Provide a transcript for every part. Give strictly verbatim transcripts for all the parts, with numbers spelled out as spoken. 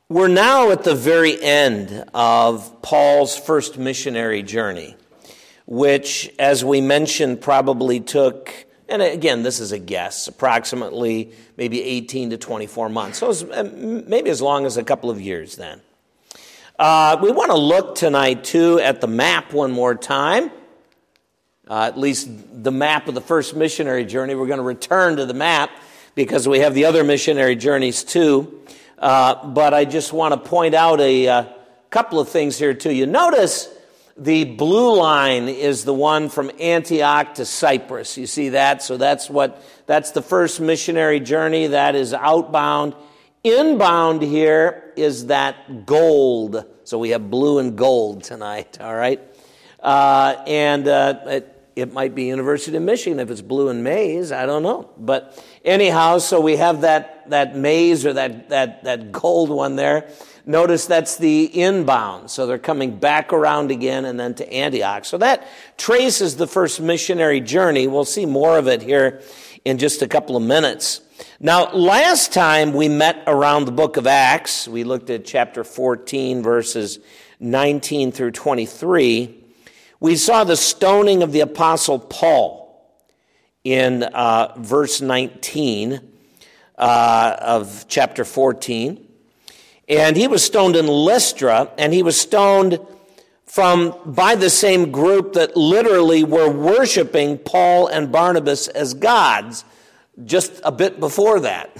We're now at the very end of Paul's first missionary journey, which, as we mentioned, probably took, and again, this is a guess, approximately maybe eighteen to twenty-four months. So it was maybe as long as a couple of years then. Uh, we want to look tonight, too, at the map one more time, uh, at least the map of the first missionary journey. We're going to return to the map because we have the other missionary journeys, too. Uh, but I just want to point out a uh, couple of things here to you. Notice the blue line is the one from Antioch to Cyprus. You see that? So that's what that's the first missionary journey. That is outbound. Inbound here is that gold. So we have blue and gold tonight. All right, uh, and uh, it, it might be University of Michigan if it's blue and maize. I don't know, but anyhow, so we have that. that maize or that, that, that gold one there. Notice that's the inbound. So they're coming back around again and then to Antioch. So that traces the first missionary journey. We'll see more of it here in just a couple of minutes. Now, last time we met around the book of Acts, we looked at chapter fourteen, verses nineteen through twenty-three. We saw the stoning of the apostle Paul in uh, verse nineteen. Uh, of chapter fourteen. And he was stoned in Lystra, and he was stoned from by the same group that literally were worshiping Paul and Barnabas as gods just a bit before that.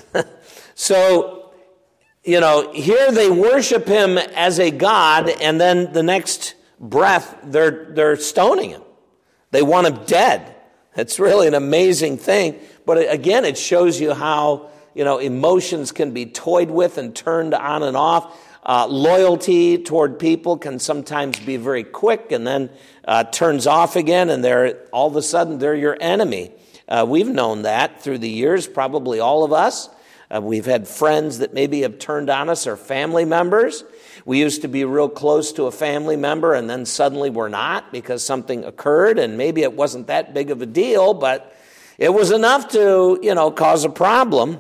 So, you know, here they worship him as a god, and then the next breath they're they're stoning him. They want him dead. It's really an amazing thing. But again, it shows you how You know, emotions can be toyed with and turned on and off. Uh, loyalty toward people can sometimes be very quick and then uh, turns off again, and they're all of a sudden they're your enemy. Uh, we've known that through the years, probably all of us. Uh, we've had friends that maybe have turned on us or family members. We used to be real close to a family member, and then suddenly we're not because something occurred, and maybe it wasn't that big of a deal, but it was enough to, you know, cause a problem.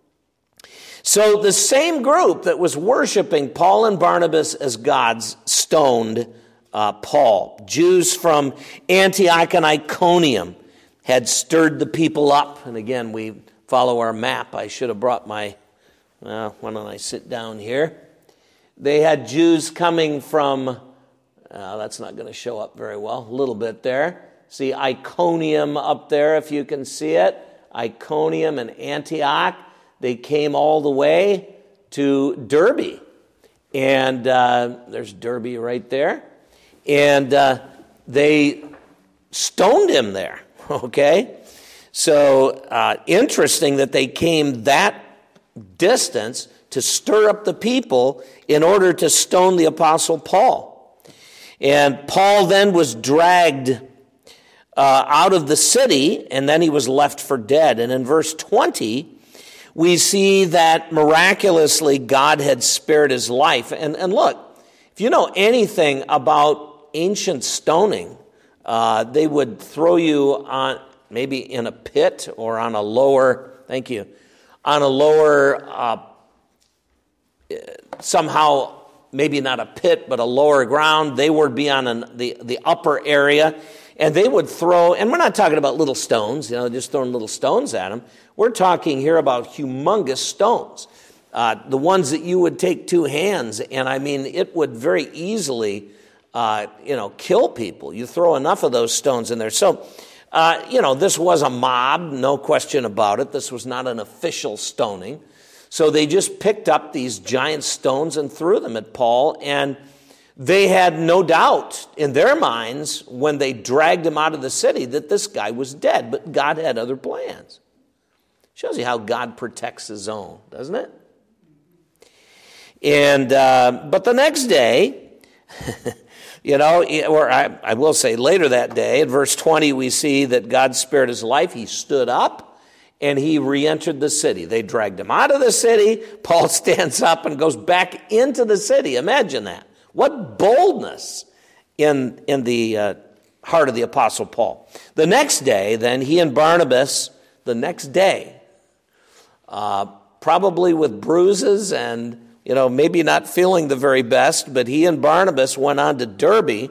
So the same group that was worshiping Paul and Barnabas as gods stoned uh, Paul. Jews from Antioch and Iconium had stirred the people up. And again, we follow our map. I should have brought my, well, why don't I sit down here? They had Jews coming from, uh, that's not going to show up very well, a little bit there. See Iconium up there if you can see it. Iconium and Antioch. They came all the way to Derbe, and uh, there's Derbe right there, and uh, they stoned him there, okay? So uh, interesting that they came that distance to stir up the people in order to stone the Apostle Paul. And Paul then was dragged uh, out of the city, and then he was left for dead. And in verse twenty, we see that miraculously God had spared his life. And, and look, if you know anything about ancient stoning, uh, they would throw you on maybe in a pit or on a lower, thank you, on a lower, uh, somehow, maybe not a pit, but a lower ground. They would be on an, the, the upper area. And they would throw, and we're not talking about little stones, you know, just throwing little stones at them. We're talking here about humongous stones, uh, the ones that you would take two hands, and I mean, it would very easily, uh, you know, kill people. You throw enough of those stones in there. So, uh, you know, this was a mob, no question about it. This was not an official stoning. So they just picked up these giant stones and threw them at Paul, and they had no doubt in their minds when they dragged him out of the city that this guy was dead, but God had other plans. Shows you how God protects his own, doesn't it? And uh, but the next day, you know, or I, I will say later that day, in verse twenty, we see that God spared his life. He stood up and he re-entered the city. They dragged him out of the city. Paul stands up and goes back into the city. Imagine that. What boldness in, in the uh, heart of the Apostle Paul. The next day, then, he and Barnabas, the next day, uh, probably with bruises and you know, maybe not feeling the very best, but he and Barnabas went on to Derbe,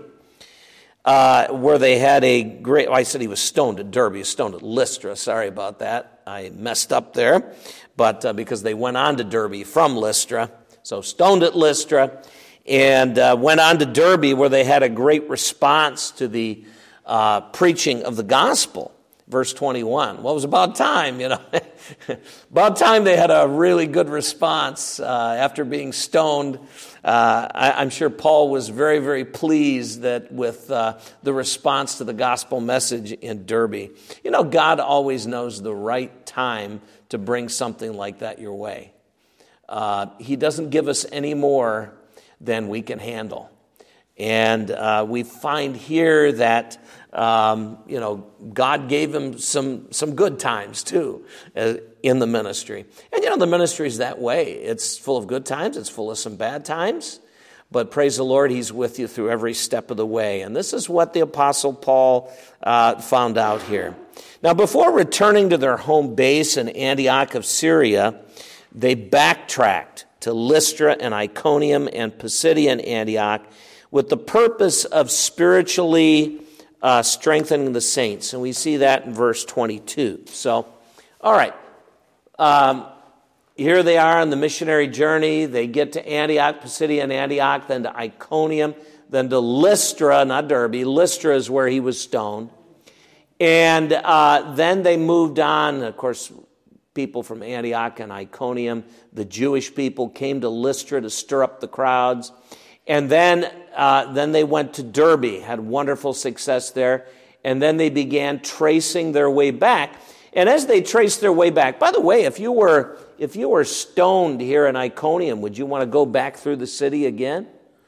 uh, where they had a great, well, I said he was stoned at Derbe, he was stoned at Lystra. Sorry about that. I messed up there. But uh, because they went on to Derbe from Lystra. So stoned at Lystra, and uh, went on to Derbe, where they had a great response to the uh, preaching of the gospel. Verse twenty-one. Well, it was about time, you know. About time they had a really good response uh, after being stoned. Uh, I, I'm sure Paul was very, very pleased that with uh, the response to the gospel message in Derbe. You know, God always knows the right time to bring something like that your way. Uh, he doesn't give us any more than we can handle. And uh, we find here that, um, you know, God gave him some some good times, too, uh, in the ministry. And, you know, the ministry is that way. It's full of good times. It's full of some bad times. But praise the Lord, he's with you through every step of the way. And this is what the Apostle Paul uh, found out here. Now, before returning to their home base in Antioch of Syria, they backtracked to Lystra and Iconium and Pisidia and Antioch with the purpose of spiritually uh, strengthening the saints. And we see that in verse twenty-two. So, all right. Um, here they are on the missionary journey. They get to Antioch, Pisidia and Antioch, then to Iconium, then to Lystra, not Derbe. Lystra is where he was stoned. And uh, then they moved on. Of course, people from Antioch and Iconium, the Jewish people, came to Lystra to stir up the crowds. And then uh, then they went to Derbe, had wonderful success there. And then they began tracing their way back. And as they traced their way back, by the way, if you were if you were stoned here in Iconium, would you want to go back through the city again?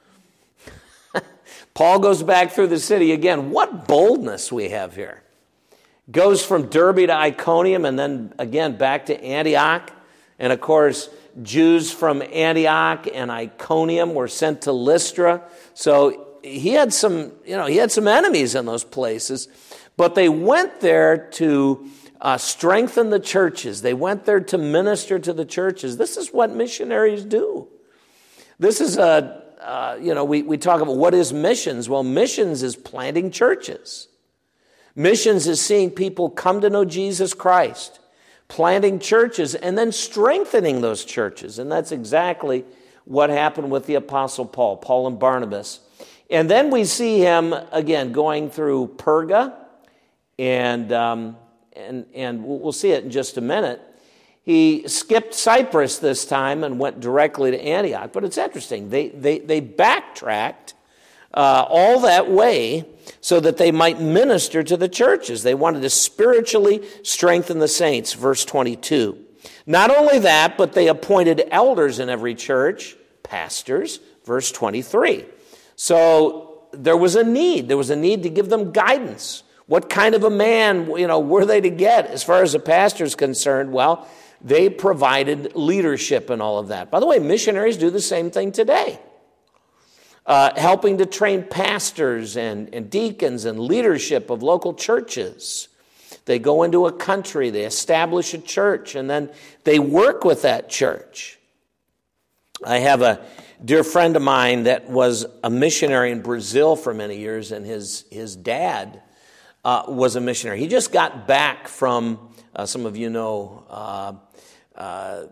Paul goes back through the city again. What boldness we have here. Goes from Derbe to Iconium and then again back to Antioch. And of course, Jews from Antioch and Iconium were sent to Lystra. So he had some, you know, he had some enemies in those places. But they went there to uh, strengthen the churches. They went there to minister to the churches. This is what missionaries do. This is a, uh, you know, we, we talk about what is missions. Well, missions is planting churches. Missions is seeing people come to know Jesus Christ, planting churches, and then strengthening those churches. And that's exactly what happened with the Apostle Paul, Paul and Barnabas. And then we see him, again, going through Perga, and um, and and we'll see it in just a minute. He skipped Cyprus this time and went directly to Antioch. But it's interesting. They, they, they backtracked uh, all that way so that they might minister to the churches. They wanted to spiritually strengthen the saints, verse twenty-two. Not only that, but they appointed elders in every church, pastors, verse twenty-three. So there was a need. There was a need to give them guidance. What kind of a man, you know, were they to get as far as a pastor is concerned? Well, they provided leadership and all of that. By the way, missionaries do the same thing today. Uh, helping to train pastors and, and deacons and leadership of local churches. They go into a country, they establish a church, and then they work with that church. I have a dear friend of mine that was a missionary in Brazil for many years, and his, his dad uh, was a missionary. He just got back from, uh, some of you know, uh, uh,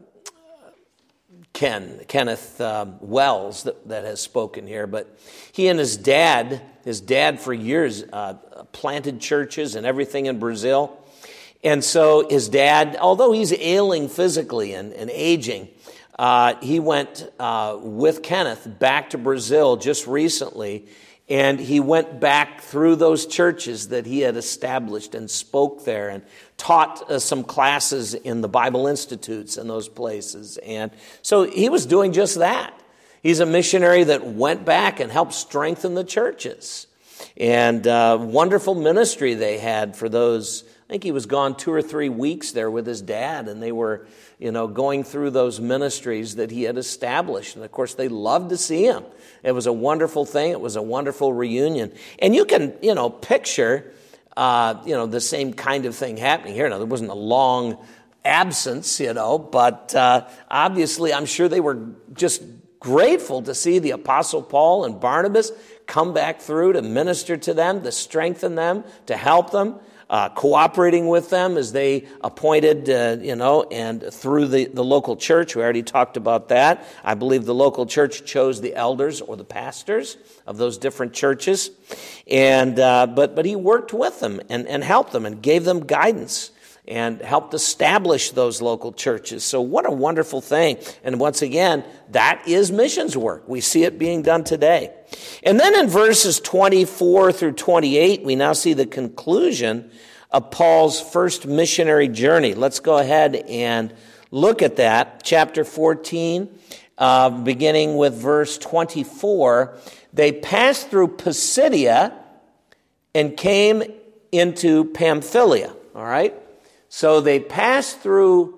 Ken, Kenneth uh, Wells that, that has spoken here, but he and his dad, his dad for years uh, planted churches and everything in Brazil. And so his dad, although he's ailing physically and, and aging, uh, he went uh, with Kenneth back to Brazil just recently, and he went back through those churches that he had established and spoke there and taught uh, some classes in the Bible institutes in those places. And so he was doing just that. He's a missionary that went back and helped strengthen the churches. And uh, wonderful ministry they had for those. I think he was gone two or three weeks there with his dad, and they were, you know, going through those ministries that he had established. And of course, they loved to see him. It was a wonderful thing. It was a wonderful reunion. And you can, you know, picture, uh, you know, the same kind of thing happening here. Now, there wasn't a long absence, you know, but uh, obviously I'm sure they were just grateful to see the Apostle Paul and Barnabas come back through to minister to them, to strengthen them, to help them, uh, cooperating with them as they appointed, uh, you know, and through the, the local church. We already talked about that. I believe the local church chose the elders or the pastors of those different churches. And uh, but but he worked with them and, and helped them and gave them guidance and helped establish those local churches. So what a wonderful thing. And once again, that is missions work. We see it being done today. And then in verses twenty-four through twenty-eight, we now see the conclusion of Paul's first missionary journey. Let's go ahead and look at that. Chapter fourteen, uh, beginning with verse twenty-four. They passed through Pisidia and came into Pamphylia. All right? So they passed through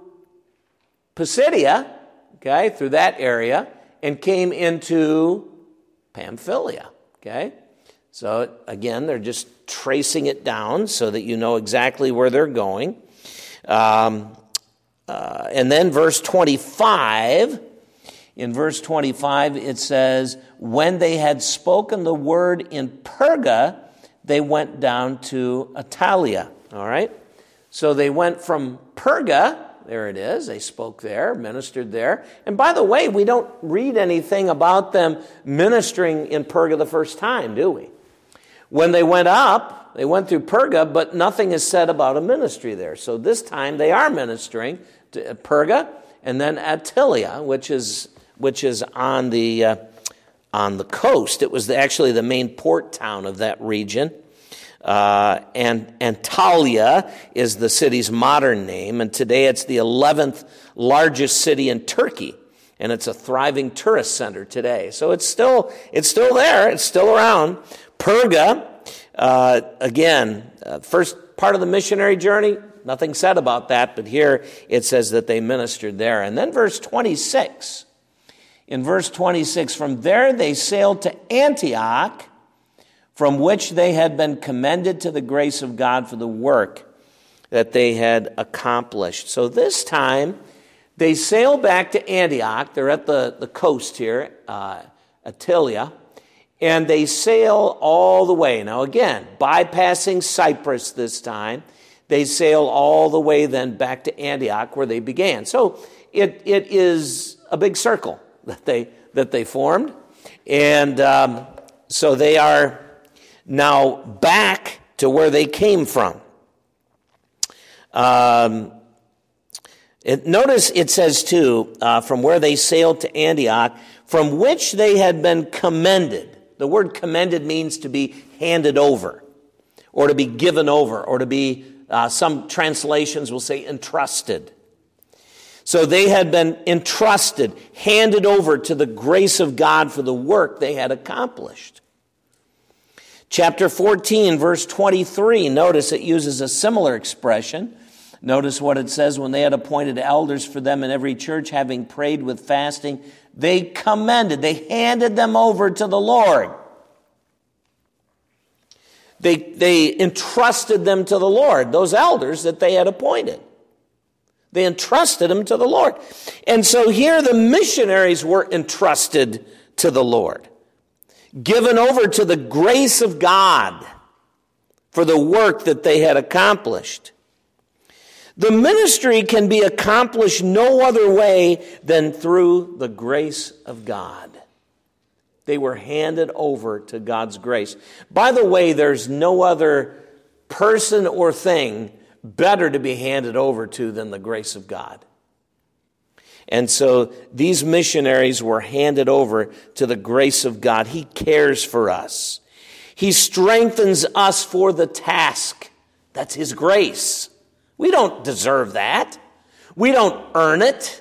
Pisidia, okay, through that area, and came into Pamphylia, okay? So again, they're just tracing it down so that you know exactly where they're going. Um, uh, and then verse twenty-five, in verse twenty-five it says, when they had spoken the word in Perga, they went down to Attalia, all right? So they went from Perga, there it is, they spoke there, ministered there. And by the way, we don't read anything about them ministering in Perga the first time, do we? When they went up, they went through Perga, but nothing is said about a ministry there. So this time they are ministering to Perga and then Attalia, which is which is on the uh, on the coast. It was actually the main port town of that region. Uh, and Antalya is the city's modern name, and today it's the eleventh largest city in Turkey, and it's a thriving tourist center today. So it's still it's still there, it's still around. Perga, uh, again, uh, first part of the missionary journey, nothing said about that, but here it says that they ministered there. And then verse twenty-six, in verse twenty-six, from there they sailed to Antioch, from which they had been commended to the grace of God for the work that they had accomplished. So this time, they sail back to Antioch. They're at the, the coast here, uh, Attalia, and they sail all the way. Now again, bypassing Cyprus this time, they sail all the way then back to Antioch where they began. So it it is a big circle that they, that they formed, and um, so they are now back to where they came from. Um, it, notice it says too, uh, from where they sailed to Antioch, from which they had been commended. The word commended means to be handed over, or to be given over, or to be, uh, some translations will say entrusted. So they had been entrusted, handed over to the grace of God for the work they had accomplished. Chapter fourteen, verse twenty-three, notice it uses a similar expression. Notice what it says, when they had appointed elders for them in every church, having prayed with fasting, they commended, they handed them over to the Lord. They, they entrusted them to the Lord, those elders that they had appointed. They entrusted them to the Lord. And so here the missionaries were entrusted to the Lord, given over to the grace of God for the work that they had accomplished. The ministry can be accomplished no other way than through the grace of God. They were handed over to God's grace. By the way, there's no other person or thing better to be handed over to than the grace of God. And so these missionaries were handed over to the grace of God. He cares for us. He strengthens us for the task. That's His grace. We don't deserve that. We don't earn it.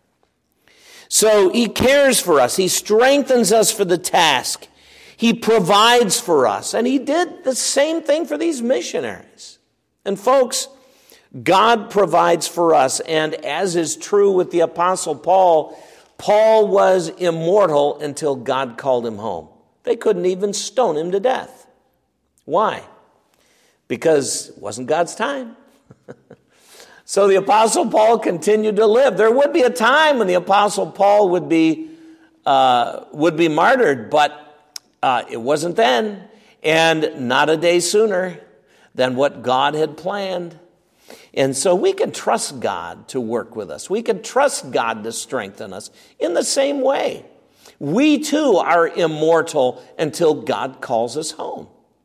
So He cares for us. He strengthens us for the task. He provides for us. And He did the same thing for these missionaries. And folks, God provides for us, and as is true with the Apostle Paul, Paul was immortal until God called him home. They couldn't even stone him to death. Why? Because it wasn't God's time. So the Apostle Paul continued to live. There would be a time when the Apostle Paul would be uh, would be martyred, but uh, it wasn't then, and not a day sooner than what God had planned. And so we can trust God to work with us. We can trust God to strengthen us in the same way. We too are immortal until God calls us home.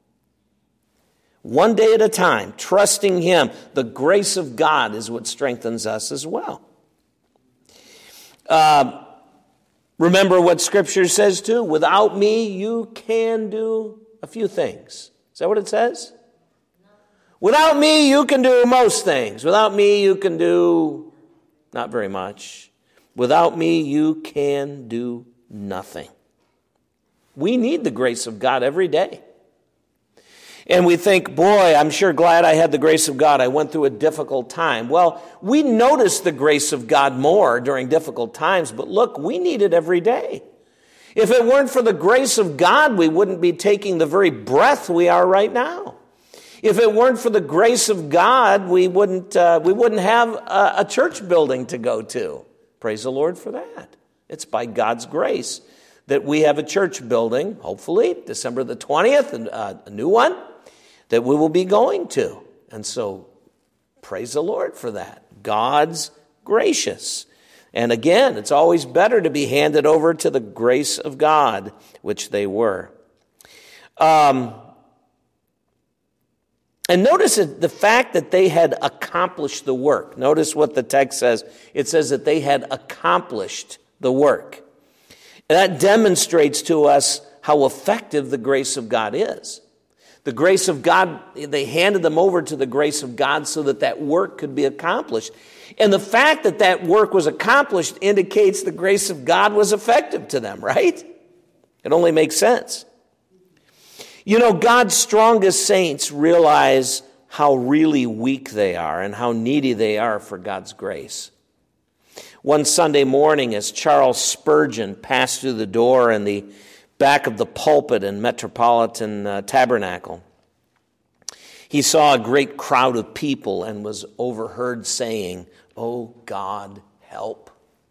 One day at a time, trusting Him. The grace of God is what strengthens us as well. Uh, remember what Scripture says too. Without me, you can do a few things. Is that what it says? Without me, you can do most things. Without me, you can do not very much. Without me, you can do nothing. We need the grace of God every day. And we think, boy, I'm sure glad I had the grace of God. I went through a difficult time. Well, we notice the grace of God more during difficult times, but look, we need it every day. If it weren't for the grace of God, we wouldn't be taking the very breath we are right now. If it weren't for the grace of God, we wouldn't uh, we wouldn't have a, a church building to go to. Praise the Lord for that. It's by God's grace that we have a church building, hopefully December the twentieth, and uh, a new one that we will be going to. And so praise the Lord for that. God's gracious. And again, it's always better to be handed over to the grace of God, which they were. Um And notice the fact that they had accomplished the work. Notice what the text says. It says that they had accomplished the work. And that demonstrates to us how effective the grace of God is. The grace of God, they handed them over to the grace of God so that that work could be accomplished. And the fact that that work was accomplished indicates the grace of God was effective to them, right? It only makes sense. You know, God's strongest saints realize how really weak they are and how needy they are for God's grace. One Sunday morning, as Charles Spurgeon passed through the door in the back of the pulpit in Metropolitan uh, Tabernacle, he saw a great crowd of people and was overheard saying, "Oh God, help."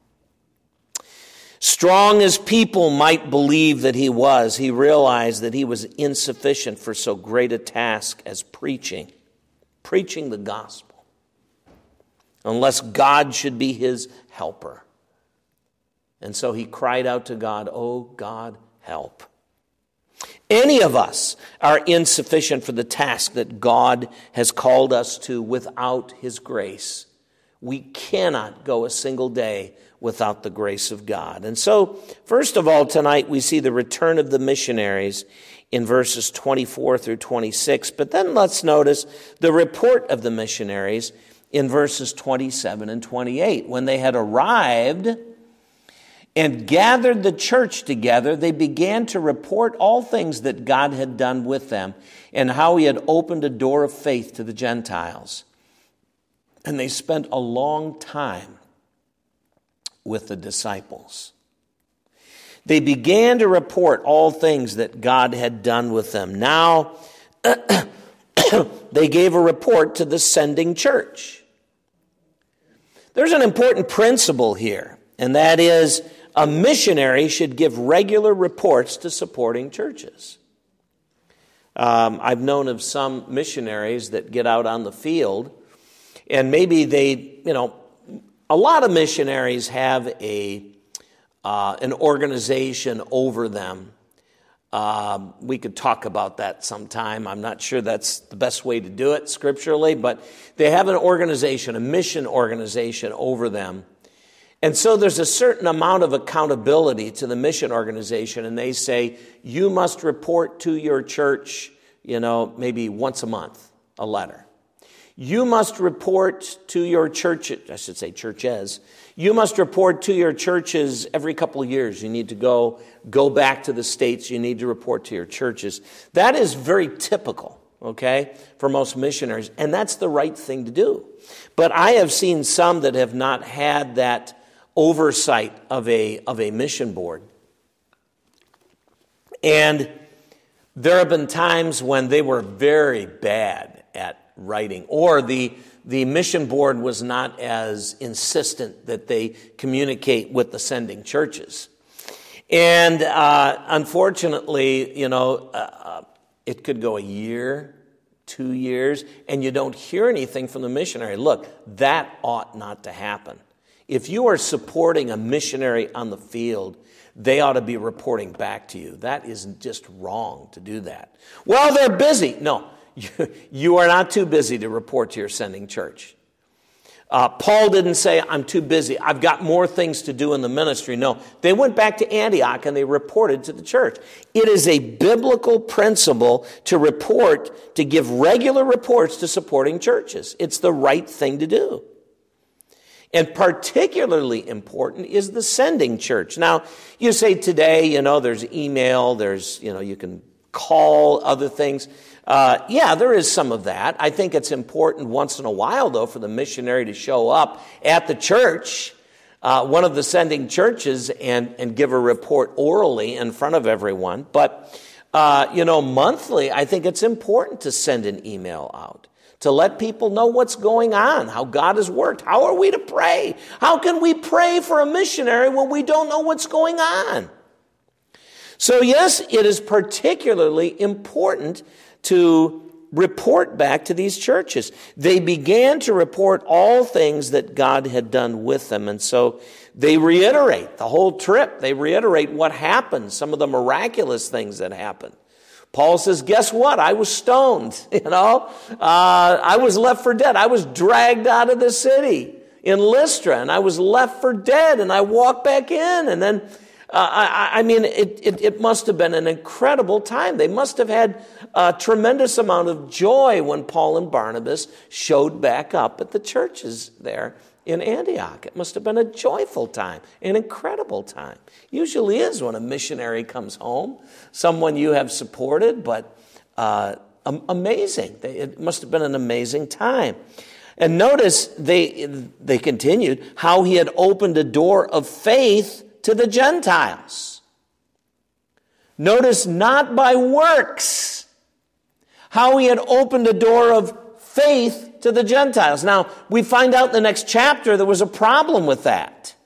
Strong as people might believe that he was, he realized that he was insufficient for so great a task as preaching, preaching the gospel, unless God should be his helper. And so he cried out to God, "Oh God, help." Any of us are insufficient for the task that God has called us to without his grace. We cannot go a single day without the grace of God. And so, first of all, tonight we see the return of the missionaries in verses twenty-four through twenty-six. But then let's notice the report of the missionaries in verses twenty-seven and twenty-eight. When they had arrived and gathered the church together, they began to report all things that God had done with them and how he had opened a door of faith to the Gentiles. And they spent a long time with the disciples. They began to report all things that God had done with them. Now, they gave a report to the sending church. There's an important principle here, and that is a missionary should give regular reports to supporting churches. Um, I've known of some missionaries that get out on the field, and maybe they, you know, a lot of missionaries have a uh, an organization over them. Uh, we could talk about that sometime. I'm not sure that's the best way to do it scripturally, but they have an organization, a mission organization over them. And so there's a certain amount of accountability to the mission organization, and they say, you must report to your church, you know, maybe once a month, a letter. You must report to your church, I should say churches, you must report to your churches every couple of years. You need to go, go back to the States, you need to report to your churches. That is very typical, okay, for most missionaries, and that's the right thing to do. But I have seen some that have not had that oversight of a of a mission board. And there have been times when they were very bad at writing, or the the mission board was not as insistent that they communicate with the sending churches. And uh, unfortunately, you know, uh, it could go a year, two years, and you don't hear anything from the missionary. Look, that ought not to happen. If you are supporting a missionary on the field, they ought to be reporting back to you. That is just wrong to do that. Well, they're busy. No, you, you are not too busy to report to your sending church. Uh, Paul didn't say, I'm too busy. I've got more things to do in the ministry. No, they went back to Antioch and they reported to the church. It is a biblical principle to report, to give regular reports to supporting churches. It's the right thing to do. And particularly important is the sending church. Now, you say today, you know, there's email, there's, you know, you can call, other things. Uh, yeah, there is some of that. I think it's important once in a while, though, for the missionary to show up at the church, uh, one of the sending churches, and, and give a report orally in front of everyone. But, uh, you know, monthly, I think it's important to send an email out, to let people know what's going on, how God has worked. How are we to pray? How can we pray for a missionary when we don't know what's going on? So yes, it is particularly important to report back to these churches. They began to report all things that God had done with them. And so they reiterate the whole trip. They reiterate what happened, some of the miraculous things that happened. Paul says, guess what? I was stoned, you know. Uh, I was left for dead. I was dragged out of the city in Lystra, and I was left for dead, and I walked back in. And then, uh, I, I mean, it, it, it must have been an incredible time. They must have had a tremendous amount of joy when Paul and Barnabas showed back up at the churches there in Antioch. It must have been a joyful time, an incredible time. Usually is when a missionary comes home, someone you have supported, but uh, amazing. It must have been an amazing time. And notice they they continued how he had opened a door of faith to the Gentiles. Notice not by works, how he had opened a door of faith to the Gentiles. Now, we find out in the next chapter there was a problem with that.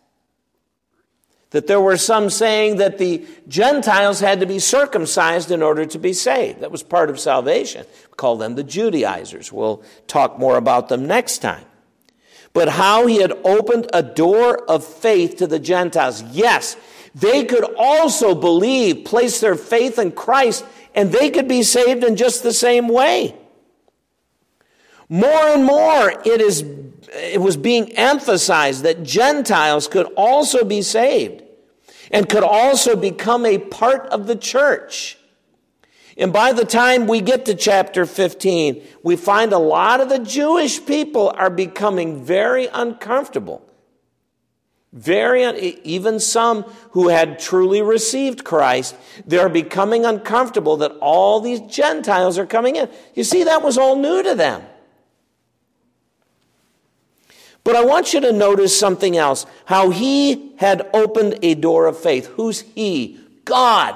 That there were some saying that the Gentiles had to be circumcised in order to be saved. That was part of salvation. We call them the Judaizers. We'll talk more about them next time. But how he had opened a door of faith to the Gentiles. Yes, they could also believe, place their faith in Christ, and they could be saved in just the same way. More and more, it is it was being emphasized that Gentiles could also be saved and could also become a part of the church. And by the time we get to chapter fifteen, we find a lot of the Jewish people are becoming very uncomfortable. Very, even some who had truly received Christ, they're becoming uncomfortable that all these Gentiles are coming in. You see, that was all new to them. But I want you to notice something else. How he had opened a door of faith. Who's he? God.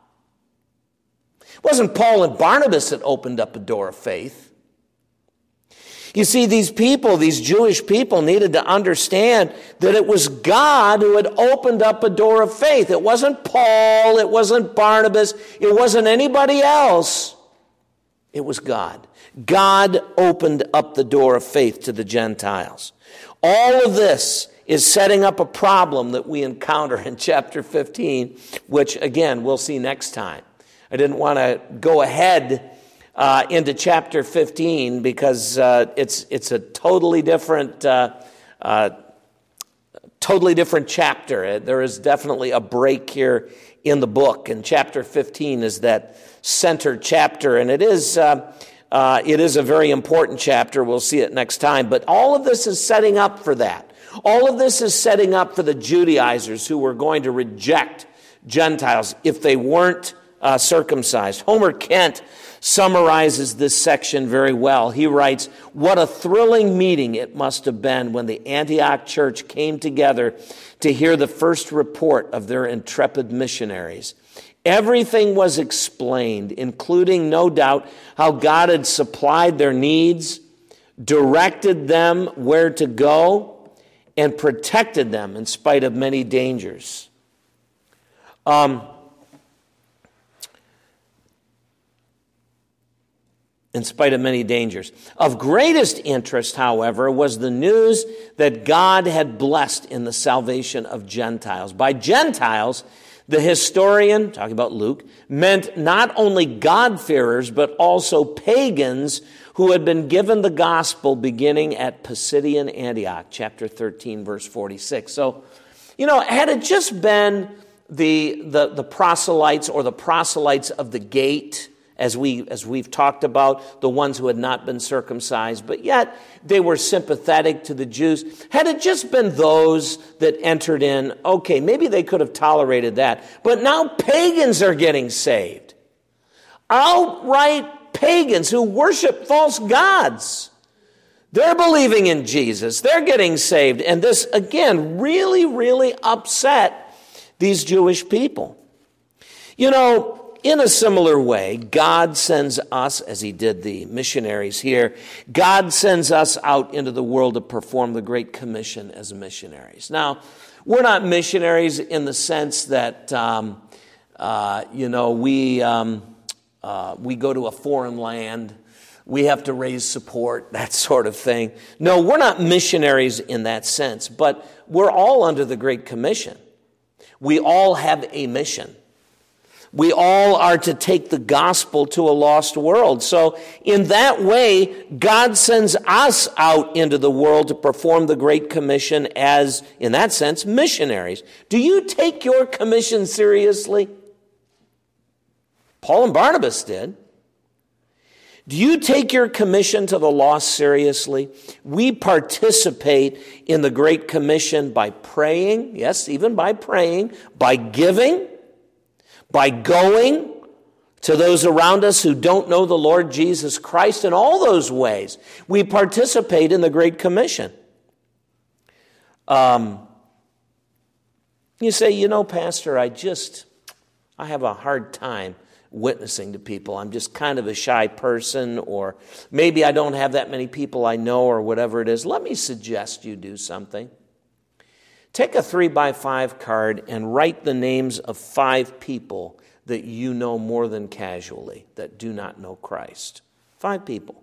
It wasn't Paul and Barnabas that opened up a door of faith. You see, these people, these Jewish people, needed to understand that it was God who had opened up a door of faith. It wasn't Paul, it wasn't Barnabas, it wasn't anybody else. It was God. God opened up the door of faith to the Gentiles. All of this is setting up a problem that we encounter in chapter fifteen, which, again, we'll see next time. I didn't want to go ahead uh, into chapter fifteen because uh, it's it's a totally different, uh, uh, totally different chapter. There is definitely a break here in the book, and chapter fifteen is that center chapter, and it is. Uh, Uh, it is a very important chapter. We'll see it next time. But all of this is setting up for that. All of this is setting up for the Judaizers who were going to reject Gentiles if they weren't uh, circumcised. Homer Kent summarizes this section very well. He writes, "What a thrilling meeting it must have been when the Antioch church came together to hear the first report of their intrepid missionaries. Everything was explained, including, no doubt, how God had supplied their needs. directed them where to go, and protected them in spite of many dangers. Um, in spite of many dangers. Of greatest interest, however, was the news that God had blessed in the salvation of Gentiles. By Gentiles, the historian, talking about Luke, meant not only God-fearers, but also pagans who had been given the gospel beginning at Pisidian Antioch, chapter thirteen, verse forty-six. So, you know, had it just been the, the, the proselytes or the proselytes of the gate, as we as we've talked about, the ones who had not been circumcised, but yet they were sympathetic to the Jews. Had it just been those that entered in, okay, maybe they could have tolerated that. But now pagans are getting saved. Outright pagans who worship false gods. They're believing in Jesus. They're getting saved. And this, again, really, really upset these Jewish people. You know, in a similar way, God sends us, as he did the missionaries here, God sends us out into the world to perform the Great Commission as missionaries. Now, we're not missionaries in the sense that, um, uh, you know, we, um, uh, we go to a foreign land, we have to raise support, that sort of thing. No, we're not missionaries in that sense, but we're all under the Great Commission. We all have a mission. We all are to take the gospel to a lost world. So in that way, God sends us out into the world to perform the Great Commission as, in that sense, missionaries. Do you take your commission seriously? Paul and Barnabas did. Do you take your commission to the lost seriously? We participate in the Great Commission by praying, yes, even by praying, by giving, by going to those around us who don't know the Lord Jesus Christ. In all those ways, we participate in the Great Commission. Um, you say, you know, Pastor, I just, I have a hard time witnessing to people. I'm just kind of a shy person, or maybe I don't have that many people I know, or whatever it is. Let me suggest you do something. Take a three by five card and write the names of five people that you know more than casually that do not know Christ. Five people.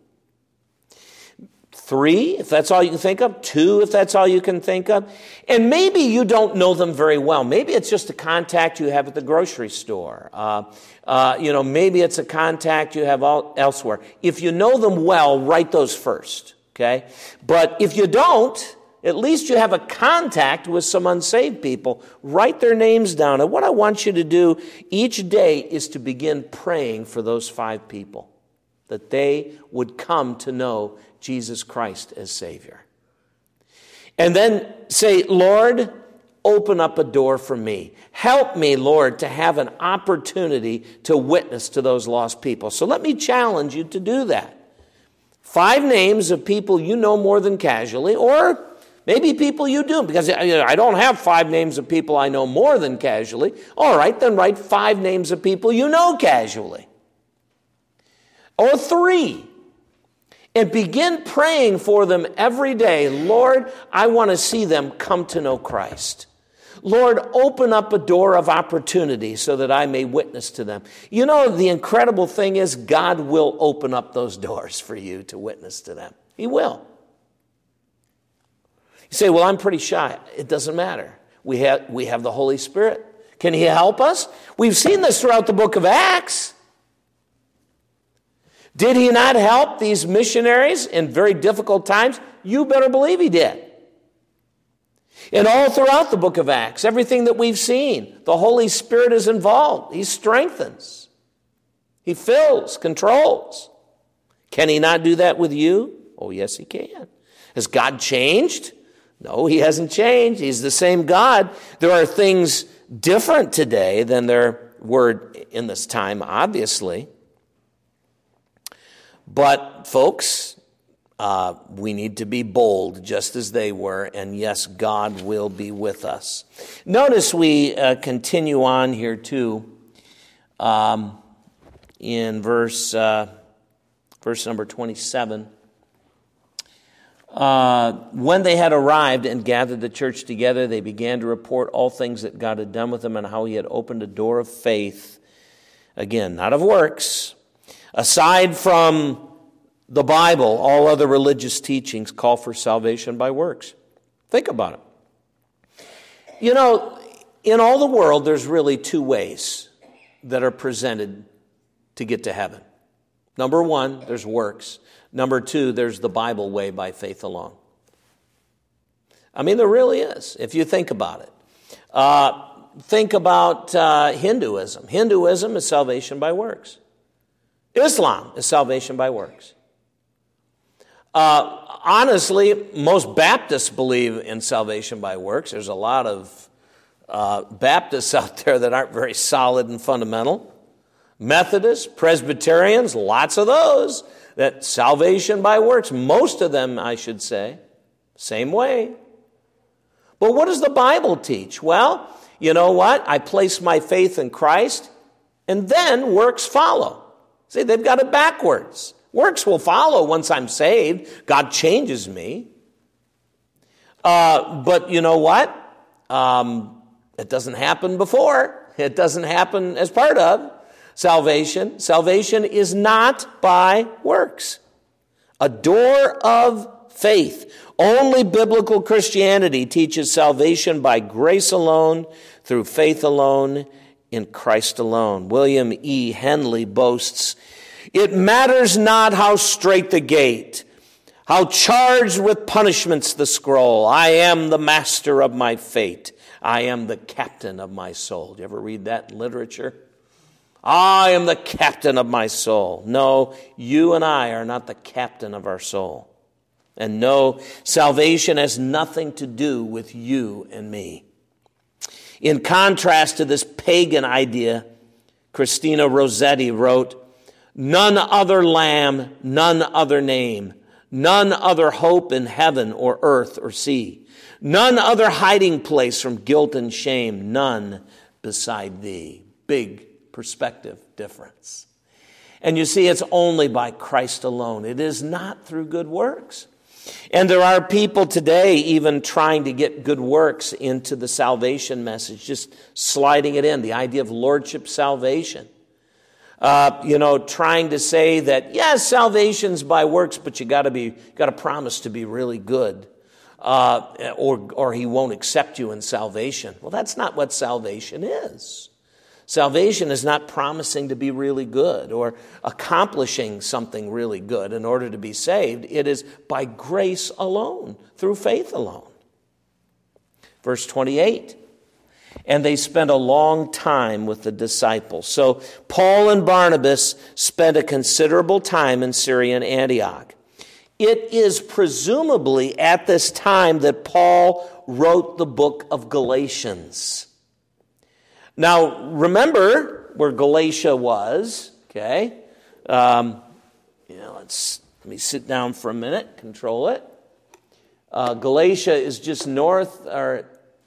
Three, if that's all you can think of. Two, if that's all you can think of. And maybe you don't know them very well. Maybe it's just a contact you have at the grocery store. Uh, uh, you know, maybe it's a contact you have all, elsewhere. If you know them well, write those first, okay? But if you don't, at least you have a contact with some unsaved people. Write their names down. And what I want you to do each day is to begin praying for those five people, that they would come to know Jesus Christ as Savior. And then say, Lord, open up a door for me. Help me, Lord, to have an opportunity to witness to those lost people. So let me challenge you to do that. Five names of people you know more than casually, or maybe people you do, because I don't have five names of people I know more than casually. All right, then write five names of people you know casually. Or three. And begin praying for them every day. Lord, I want to see them come to know Christ. Lord, open up a door of opportunity so that I may witness to them. You know, the incredible thing is God will open up those doors for you to witness to them. He will. You say, well, I'm pretty shy. It doesn't matter. We have, we have the Holy Spirit. Can He help us? We've seen this throughout the book of Acts. Did He not help these missionaries in very difficult times? You better believe He did. And all throughout the book of Acts, everything that we've seen, the Holy Spirit is involved. He strengthens. He fills, controls. Can He not do that with you? Oh, yes, He can. Has God changed? No, He hasn't changed. He's the same God. There are things different today than there were in this time, obviously. But, folks, uh, we need to be bold just as they were, and yes, God will be with us. Notice we uh, continue on here, too, um, in verse, uh, verse number twenty-seven. Uh, when they had arrived and gathered the church together, they began to report all things that God had done with them and how he had opened a door of faith. Again, not of works. Aside from the Bible, all other religious teachings call for salvation by works. Think about it. You know, in all the world, there's really two ways that are presented to get to heaven. Number one, there's works. Number two, there's the Bible way by faith alone. I mean, there really is, if you think about it. Uh, think about uh, Hinduism. Hinduism is salvation by works. Islam is salvation by works. Uh, honestly, most Baptists believe in salvation by works. There's a lot of uh, Baptists out there that aren't very solid and fundamental. Methodists, Presbyterians, lots of those, that salvation by works, most of them, I should say, same way. But what does the Bible teach? Well, you know what? I place my faith in Christ, and then works follow. See, they've got it backwards. Works will follow once I'm saved. God changes me. Uh, but you know what? Um, it doesn't happen before. It doesn't happen as part of salvation. Salvation is not by works. A door of faith. Only biblical Christianity teaches salvation by grace alone, through faith alone, in Christ alone. William E. Henley boasts, "It matters not how straight the gate, how charged with punishments the scroll. I am the master of my fate. I am the captain of my soul." Do you ever read that in literature? I am the captain of my soul. No, you and I are not the captain of our soul. And no, salvation has nothing to do with you and me. In contrast to this pagan idea, Christina Rossetti wrote, "None other lamb, none other name, none other hope in heaven or earth or sea, none other hiding place from guilt and shame, none beside thee." Big perspective difference. And you see, it's only by Christ alone. It is not through good works. And there are people today even trying to get good works into the salvation message, just sliding it in, the idea of lordship salvation. Uh, you know, trying to say that, yes, salvation's by works, but you got to be, got to promise to be really good, uh, or or he won't accept you in salvation. Well, that's not what salvation is. Salvation is not promising to be really good or accomplishing something really good in order to be saved. It is by grace alone, through faith alone. Verse twenty-eight, and they spent a long time with the disciples. So Paul and Barnabas spent a considerable time in Syria and Antioch. It is presumably at this time that Paul wrote the book of Galatians. Now, remember where Galatia was, okay? Um, you know, let's, let me sit down for a minute, control it. Uh, Galatia is just north, or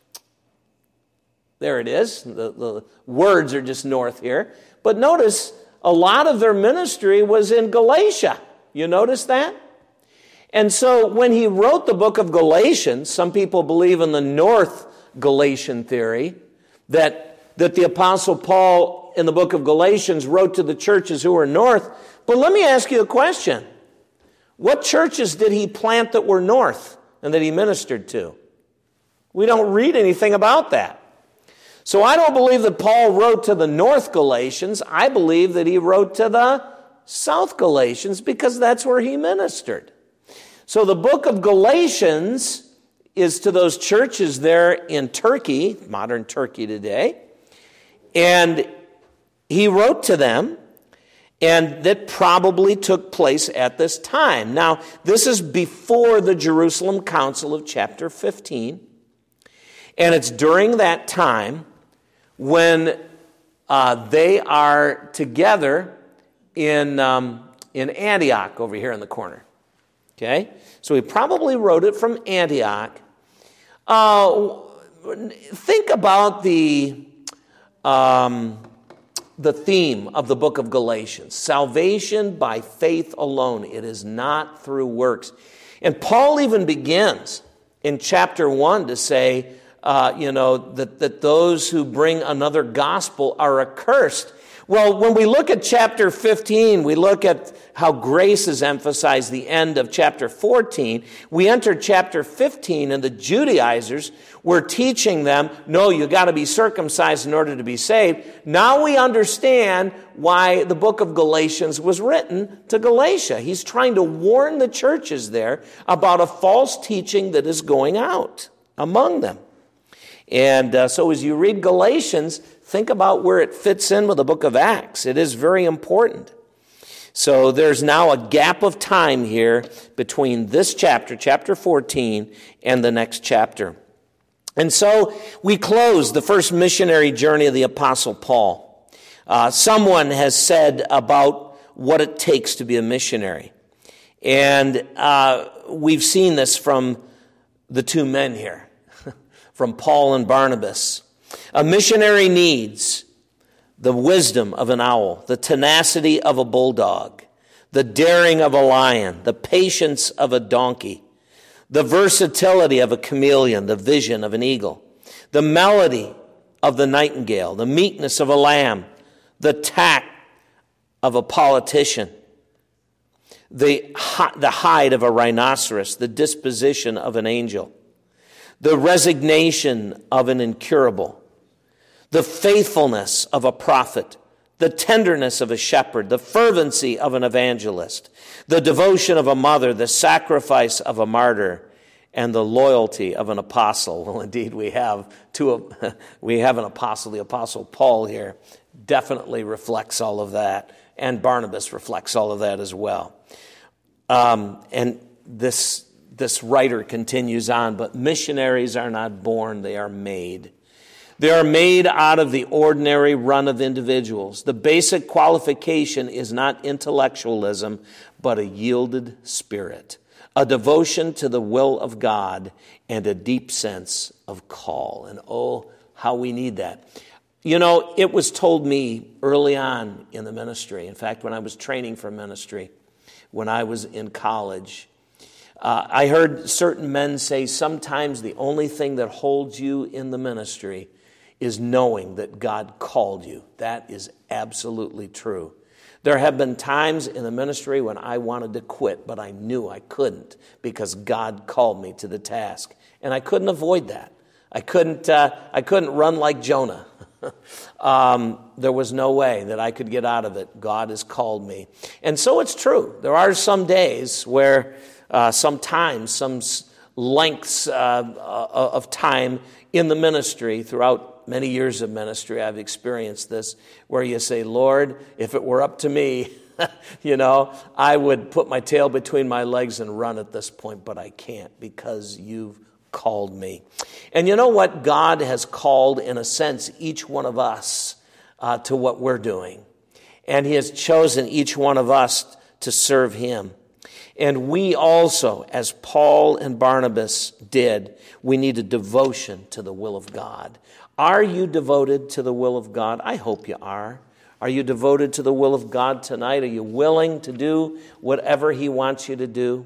there it is. The, the words are just north here. But notice, a lot of their ministry was in Galatia. You notice that? And so when he wrote the book of Galatians, some people believe in the North Galatian theory, that that the Apostle Paul in the book of Galatians wrote to the churches who were north. But let me ask you a question. What churches did he plant that were north and that he ministered to? We don't read anything about that. So I don't believe that Paul wrote to the North Galatians. I believe that he wrote to the South Galatians because that's where he ministered. So the book of Galatians is to those churches there in Turkey, modern Turkey today. And he wrote to them, and that probably took place at this time. Now, this is before the Jerusalem Council of chapter fifteen. And it's during that time when uh, they are together in, um, in Antioch over here in the corner. Okay? So he probably wrote it from Antioch. Uh, think about the... Um, the theme of the book of Galatians. Salvation by faith alone. It is not through works. And Paul even begins in chapter one to say, uh, you know, that, that those who bring another gospel are accursed. Well, when we look at chapter fifteen, we look at how grace is emphasized, the end of chapter fourteen. We enter chapter fifteen, and the Judaizers were teaching them, no, you got to be circumcised in order to be saved. Now we understand why the book of Galatians was written to Galatia. He's trying to warn the churches there about a false teaching that is going out among them. And uh, so as you read Galatians, think about where it fits in with the book of Acts. It is very important. So there's now a gap of time here between this chapter, chapter fourteen, and the next chapter. And so we close the first missionary journey of the Apostle Paul. Uh, someone has said about what it takes to be a missionary. And uh, we've seen this from the two men here, from Paul and Barnabas. A missionary needs the wisdom of an owl, the tenacity of a bulldog, the daring of a lion, the patience of a donkey, the versatility of a chameleon, the vision of an eagle, the melody of the nightingale, the meekness of a lamb, the tact of a politician, the, the hide of a rhinoceros, the disposition of an angel, the resignation of an incurable, the faithfulness of a prophet, the tenderness of a shepherd, the fervency of an evangelist, the devotion of a mother, the sacrifice of a martyr, and the loyalty of an apostle. Well, indeed, we have two. We have an apostle. The Apostle Paul here definitely reflects all of that, and Barnabas reflects all of that as well. Um, and this this writer continues on, but missionaries are not born; they are made. They are made out of the ordinary run of individuals. The basic qualification is not intellectualism, but a yielded spirit, a devotion to the will of God, and a deep sense of call. And oh, how we need that. You know, it was told me early on in the ministry, in fact, when I was training for ministry, when I was in college, uh, I heard certain men say sometimes the only thing that holds you in the ministry is knowing that God called you. That is absolutely true. There have been times in the ministry when I wanted to quit, but I knew I couldn't because God called me to the task. And I couldn't avoid that. I couldn't, uh, I couldn't run like Jonah. um, there was no way that I could get out of it. God has called me. And so it's true. There are some days where, uh, sometimes, some lengths uh, of time in the ministry throughout many years of ministry, I've experienced this, where you say, Lord, if it were up to me, you know, I would put my tail between my legs and run at this point, but I can't because you've called me. And you know what? God has called, in a sense, each one of us uh, to what we're doing. And he has chosen each one of us to serve him. And we also, as Paul and Barnabas did, we need a devotion to the will of God. Are you devoted to the will of God? I hope you are. Are you devoted to the will of God tonight? Are you willing to do whatever he wants you to do?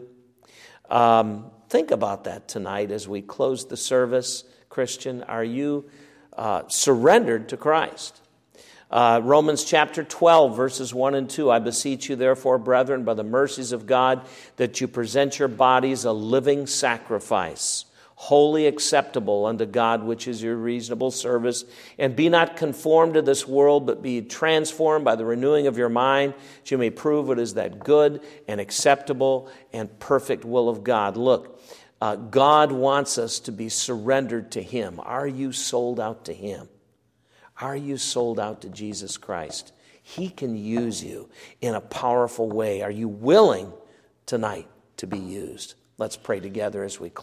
Um, think about that tonight as we close the service. Christian, are you uh, surrendered to Christ? Uh, Romans chapter twelve, verses one and two. I beseech you, therefore, brethren, by the mercies of God, that you present your bodies a living sacrifice, wholly acceptable unto God, which is your reasonable service. And be not conformed to this world, but be transformed by the renewing of your mind, that you may prove what is that good and acceptable and perfect will of God. Look, uh, God wants us to be surrendered to him. Are you sold out to him? Are you sold out to Jesus Christ? He can use you in a powerful way. Are you willing tonight to be used? Let's pray together as we close.